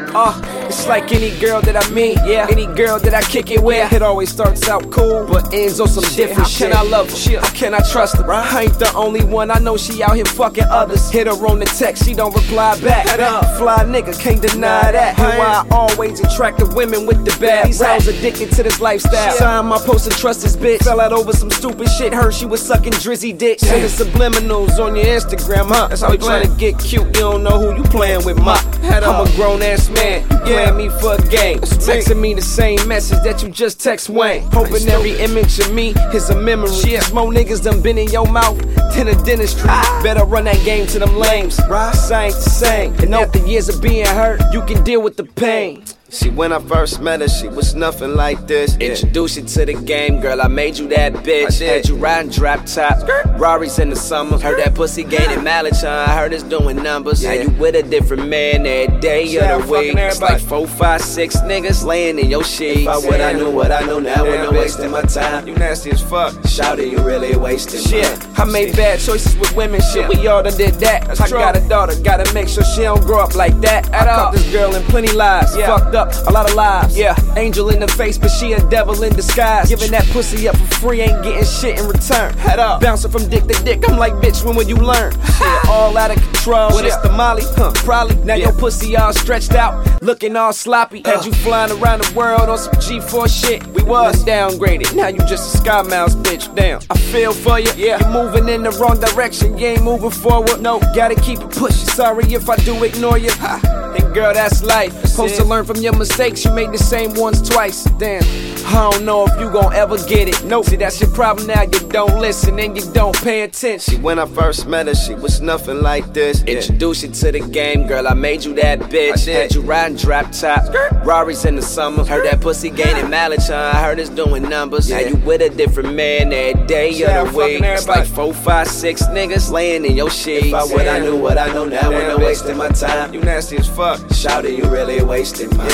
It's like any girl that I meet, any girl that I kick it with. It always starts out cool, but ends on some different shit. How can I love her? How can I trust her? I ain't the only one, I know she out here fucking others. Hit her on the text, she don't reply back. Fly nigga, can't deny that. And why I always attract the women with the bad. These hoes addicted to this lifestyle. Sign my post and trust this bitch. Fell out over some stupid shit, heard she was sucking drizzy dick. Sending subliminals on your Instagram, huh? That's how we trying to get cute, you don't know who you playing with, ma. I'm a grown ass man, you playing me for a game. Texting me the same message that you just text Wayne. Hoping every image of me is a memory. More niggas done been in your mouth than a dentistry. Better run that game to them lames. I ain't the same. And after years of being hurt, you can deal with the pain. See, when I first met her, she was nothing like this. Introduced you to the game, girl, I made you that bitch. Had you riding drop top, Rari's in the summer. Heard that pussy gaining mileage, huh? I heard it's doing numbers. Now you with a different man every day of the week. It's like 4, 5, 6 niggas laying in your sheets. If I would, I knew what I know now, when I'm wasting my time. You nasty as fuck. Shouty, you really wasting shit. I made bad choices with women, shit. We all done did that. I got a daughter, gotta make sure she don't grow up like that. I caught this girl in plenty lies, fucked up a lot of lives. Angel in the face, but she a devil in disguise. Giving that pussy up for free, ain't getting shit in return. Head up, bouncing from dick to dick. I'm like, bitch, when will you learn? Shit, all out of control. When it's the Molly, probably. Now your pussy all stretched out, looking all sloppy. Had you flying around the world on some G4 shit. We was downgraded, now you just a Sky Mouse bitch. Damn, I feel for you. You're moving in the wrong direction, you ain't moving forward. No, gotta keep it pushing. Sorry if I do ignore you. And girl, that's life. Supposed to learn from your mistakes, you made the same ones twice. Damn, I don't know if you gon' ever get it. Nope. See, that's your problem now, you don't listen and you don't pay attention. See, when I first met her, she was nothing like this. Introduced you to the game, girl, I made you that bitch. Had you riding drop top, Rari's in the summer. Heard that pussy gaining mileage, huh? I heard it's doing numbers. Now you with a different man every day of the week. It's like 4, 5, 6 niggas laying in your sheets. If I would, I knew what I know now, when I'm wasting my time. You nasty as fuck. Shouty, you really wasting mine.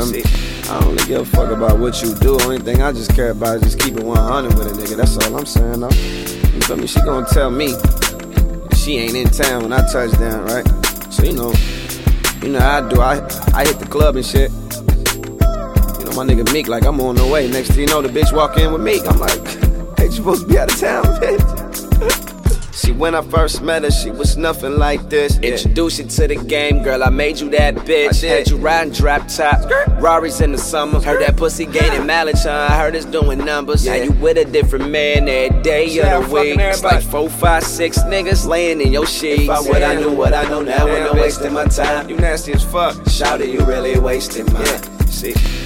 I don't really give a fuck about what you do. Only thing I just care about is just keeping 100 with a nigga. That's all I'm saying, though. You feel me? She gon' tell me she ain't in town when I touch down, right? So you know how I do. I hit the club and shit. You know my nigga Meek, like I'm on the way. Next thing you know, the bitch walk in with Meek. I'm like, hey, you supposed to be out of town, bitch. See, when I first met her, she was nothing like this. Introduced you to the game, girl, I made you that bitch. Had you riding drop top, Rari's in the summer. Heard that pussy gaining mileage, huh? I heard it's doing numbers. Now you with a different man every day of the week. It's like 4, 5, 6 niggas laying in your sheets. If I would, I knew what I know now, when I'm wasting my time. You nasty as fuck. Shouty, you really wasting mine. See.